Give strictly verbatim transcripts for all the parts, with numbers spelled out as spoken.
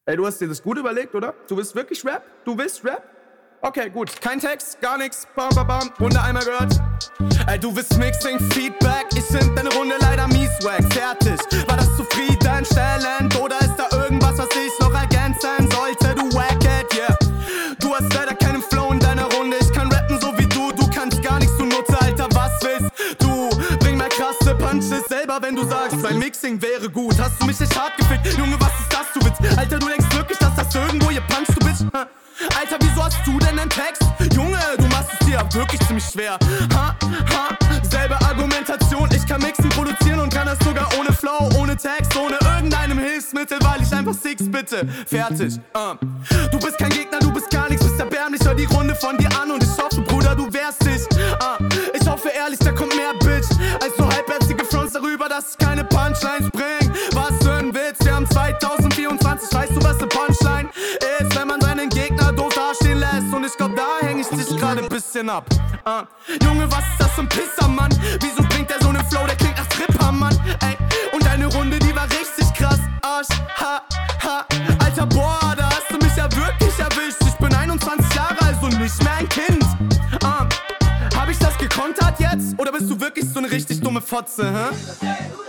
Ey, du hast dir das gut überlegt, oder? Du willst wirklich Rap? Du willst Rap? Okay, gut. Kein Text, gar nix. Bam, bam, bam. Runde einmal gehört. Ey, du willst Mixing, Feedback. Ich find deine Runde leider mies wack. Fertig. War das zufriedenstellend? Oder ist da irgendwas, was ich noch ergänzen sollte? Du Wackhead, yeah. Du hast leider keinen Flow in deiner Runde. Ich kann rappen so wie du. Du kannst gar nichts, du Nutze, Alter. Was willst du? Bring mal krasse Punches selber, wenn du sagst, mein Mixing wäre gut. Hast du mich nicht hart gefickt? Junge, was ist das, du Witz? Alter, du denkst wirklich, dass das irgendwo hier puncht, du Bitch? Ha? Alter, wieso hast du denn einen Text? Junge, du machst es dir wirklich ziemlich schwer. Ha, ha, selbe Argumentation. Ich kann mixen, produzieren und kann das sogar ohne Flow, ohne Text, ohne irgendeinem Hilfsmittel, weil ich einfach Six bitte. Fertig, uh. Du bist kein Gegner, du bist gar nichts, bist erbärmlich. Hör die Runde von dir an und ich hoffe, Bruder, du wehrst dich. uh. Ich hoffe ehrlich, da kommt mehr Bitch als nur halbherzige Fronts darüber, dass ich keine Punchlines bring. Was für ein Witz, wir haben zwanzig vierundzwanzig. Weißt du, was eine Punchline ist? Wenn man seinen Gegner doof dastehen lässt. Und ich glaub, da häng ich dich gerade ein bisschen ab. uh. Junge, was ist das für ein Pisser, Mann? Wieso bringt der so einen Flow, der klingt nach Stripper, Mann? Ey, und deine Runde, die war richtig krass. Arsch, ha, ha. Alter, boah, da hast du mich ja wirklich erwischt. Ich bin einundzwanzig Jahre alt und nicht mehr ein Kind. uh. Hab ich das gekontert jetzt? Oder bist du wirklich so eine richtig dumme Fotze, hä?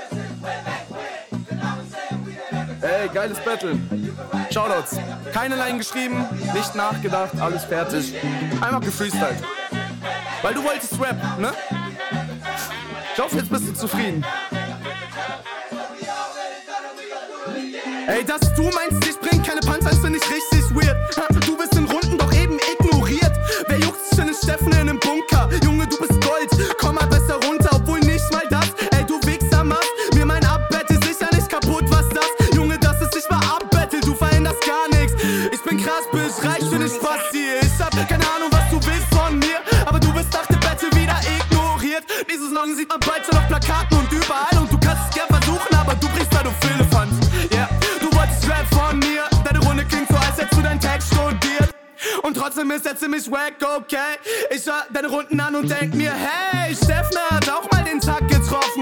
Ey, geiles Battle. Shoutouts. Keine Line geschrieben, nicht nachgedacht, alles fertig. Einfach gefreestylt. Weil du wolltest Rap, ne? Ich hoffe, jetzt bist du zufrieden. Ey, dass du meinst, ich bring keine Punchlines, find ich richtig weird. Du bist in Runden doch eben ignoriert. Wer juckt sich denn in Steffen in einem Bunker? Junge, du bist Gold, komm mal besser runter, obwohl nicht mal das. Ey, du Wichser machst mir mein Abbattle sicher nicht kaputt, was das? Junge, das ist nicht mal Abbattle, du veränderst gar nichts. Ich bin krass, Bitch, reich für den Spaß hier. Ich hab keine Ahnung, was du willst von mir, aber du wirst nach dem Battle wieder ignoriert. Dieses Song sieht man bald schon auf Plakaten und überall und du kannst es gern versuchen, aber du bringst da du Philippant. Yeah, du wolltest Rap von mir, deine Runde klingt so, als hättest du deinen Text studiert. Und trotzdem ist er ziemlich wack, okay? Ich hör deine Runden an und denk mir, hey, Steffen hat auch mal den Tag getroffen.